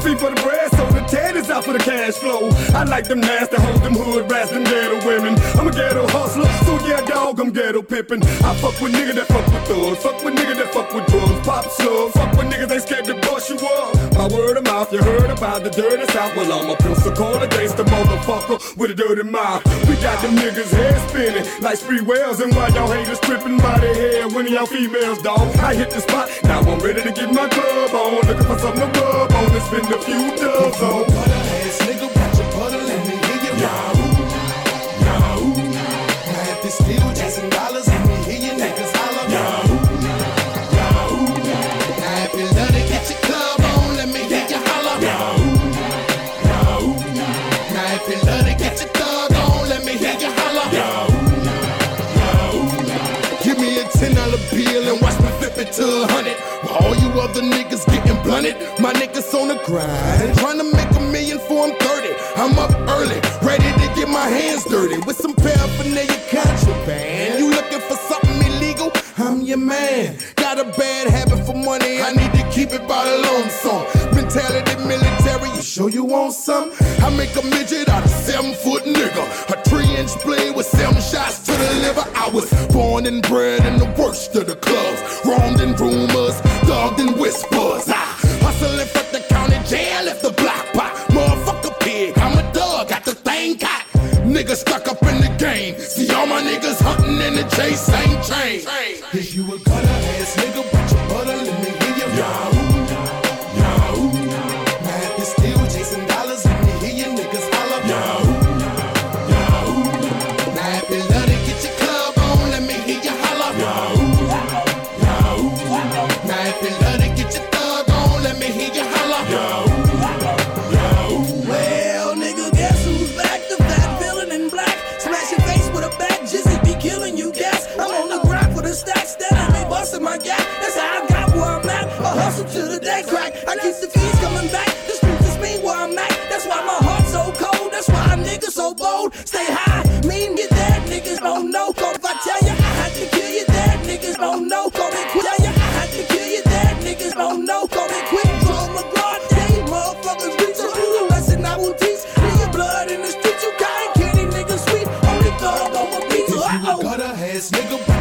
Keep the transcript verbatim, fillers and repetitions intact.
see for the bread, so the Ted is out for the cash flow. I like them nasty hoes, them hood rats, them ghetto women. I'm a ghetto hustler, so yeah, dog, I'm ghetto pimpin'. I fuck with niggas that fuck with thugs, fuck with niggas that fuck with drugs, pop slugs, fuck with niggas ain't scared to bust you up. My word of mouth, you heard about the dirty south. Well, I'm a pistol call against the motherfucker with a dirty mouth. We got them niggas head spinning like spree whales, and why y'all haters tripping by their head when y'all females, dog. I hit the spot, now I'm ready to get my club on, looking for something to rub on and spend a few dubs on. Butter ass nigga, watch your butter, let me hear you. Yahoo, Yahoo. Now if it's still chasing dollars, let me hear you niggas holler. Yahoo, Yahoo. Now if you love to get your club on, let me hear you holler. Yahoo, Yahoo. Now if you love to get your thug on, let me hear you holler. Yahoo, Yahoo. Give me a ten dollar bill and watch me flip it to a hundred. While all you other niggas getting blunted, my niggas on the grind, trying to make a million for I'm thirty. I'm up early, ready to get my hands dirty with some paraphernalia contraband. You looking for something illegal? I'm your man. Got a bad habit for money, I need to keep it by the lonesome. Mentality military, you sure you want some? I make a midget out of seven foot nigga, a three inch blade with seven shots to the liver. I was born and bred in the worst of the clubs, roamed in rumors, dogged in whispers. I hustle in front the county jail if the block pop. Motherfucker pig, I'm a dog, got the thing got. Niggas stuck up in the game, see all my niggas hunting in the chase, same train. If you a gutter ass nigga, watch your butter, let me hear you. Yahoo, Yahoo. Now if you still chasing dollars, let me hear you niggas holler. Yahoo, Yahoo. Now if you love to get your club on, let me hear you holler. Yahoo, Yahoo. Now if you love to get your thug on, let me hear you holler. Yahoo, Yahoo. Well, nigga, guess who's back? The fat villain in black. Smash your face with a bat, Jizzy be killing you, gas. I'm on the grind for the stacks, steadily be busting my gap. That's how I got where I'm at. I hustle to the day crack. I keep the fees coming back. The streets is me where I'm at. That's why my heart's so cold. That's why niggas so bold. Stay high, mean get that. Niggas don't know. Cause if I tell you I had to kill you, that niggas don't know. Call me quick. Tell you I had to kill you, that niggas don't know. Call me quick. Draw my guard, day motherfuckers reach a rule. Lesson I will teach. Your blood in the streets, you can't kill these niggas sweet. Only thug on my beat. If you a gutter ass nigga,